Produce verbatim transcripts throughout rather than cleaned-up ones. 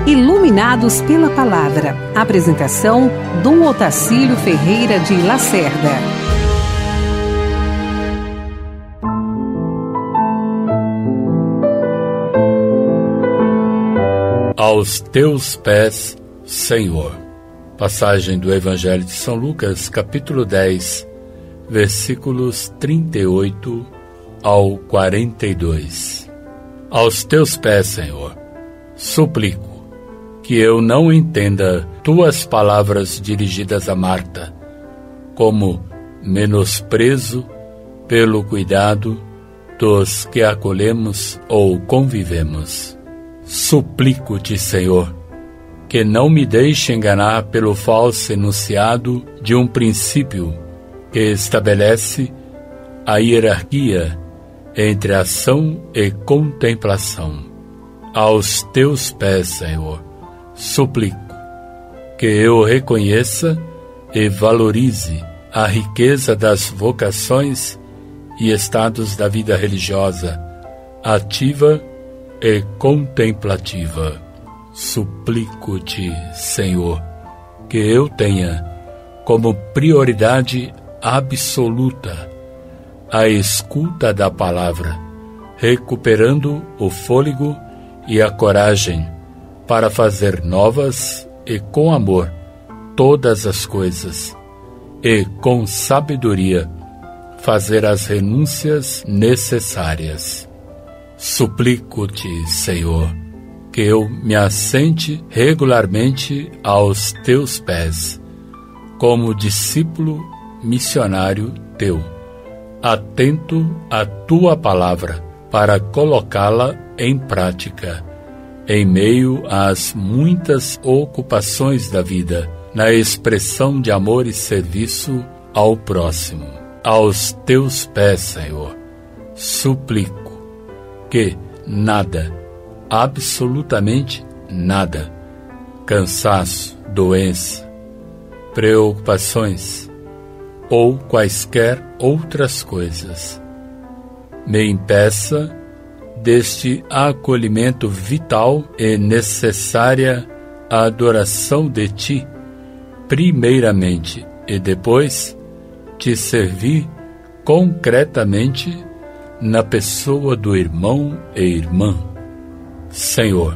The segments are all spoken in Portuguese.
Iluminados pela Palavra. Apresentação, Dom Otacílio Ferreira de Lacerda. Aos teus pés, Senhor. Passagem do Evangelho de São Lucas, capítulo dez, versículos trinta e oito ao quarenta e dois. Aos teus pés, Senhor, suplico que eu não entenda tuas palavras dirigidas a Marta como menosprezo pelo cuidado dos que acolhemos ou convivemos. Suplico-te, Senhor, que não me deixe enganar pelo falso enunciado de um princípio que estabelece a hierarquia entre ação e contemplação. Aos teus pés, Senhor, suplico que eu reconheça e valorize a riqueza das vocações e estados da vida religiosa, ativa e contemplativa. Suplico-te, Senhor, que eu tenha como prioridade absoluta a escuta da palavra, recuperando o fôlego e a coragem para fazer novas e com amor todas as coisas, e com sabedoria fazer as renúncias necessárias. Suplico-te, Senhor, que eu me assente regularmente aos teus pés, como discípulo missionário teu, atento à tua palavra para colocá-la em prática, em meio às muitas ocupações da vida, na expressão de amor e serviço ao próximo. Aos teus pés, Senhor, suplico que nada, absolutamente nada, cansaço, doença, preocupações ou quaisquer outras coisas, me impeça deste acolhimento vital e necessária adoração de ti, primeiramente, e depois te servir concretamente na pessoa do irmão e irmã. Senhor,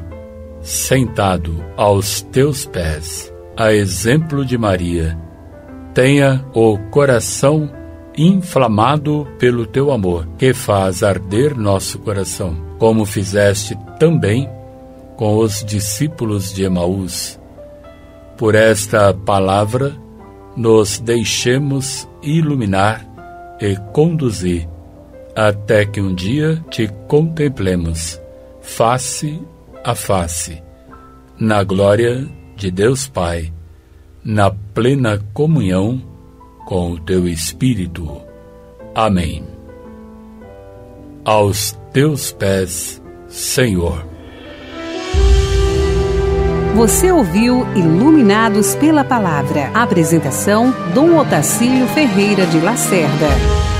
sentado aos teus pés, a exemplo de Maria, tenha o coração inflamado pelo teu amor, que faz arder nosso coração, como fizeste também com os discípulos de Emaús. Por esta palavra, nos deixemos iluminar e conduzir, até que um dia te contemplemos, face a face, na glória de Deus Pai, na plena comunhão com o teu Espírito. Amém. Aos teus pés, Senhor. Você ouviu Iluminados pela Palavra. Apresentação, Dom Otacílio Ferreira de Lacerda.